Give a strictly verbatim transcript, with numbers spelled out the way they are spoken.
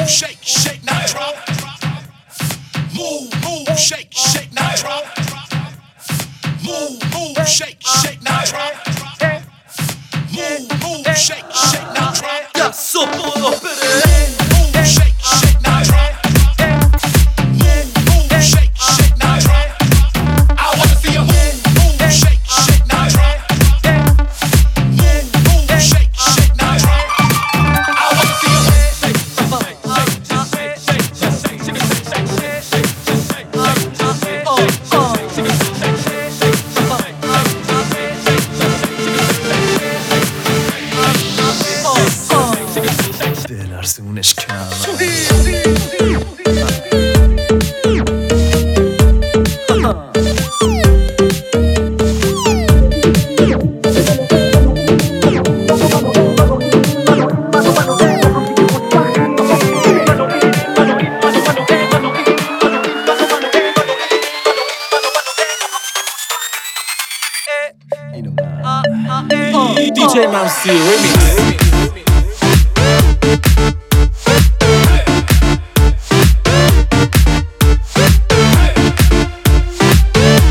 move, shake, shake, now drop. Move, move, shake, shake, now drop. Move, move, shake, shake, now drop. Move, move, shake, shake, now drop. Ya sopo opere. Move, shake, shake, now drop. Move, move, shake, shake, now drop. I wanna see you move, move, shake, shake, now drop. Move, move, shake, shake, now drop. I wanna see you move. بلرزونش کم D J Mousy Remix.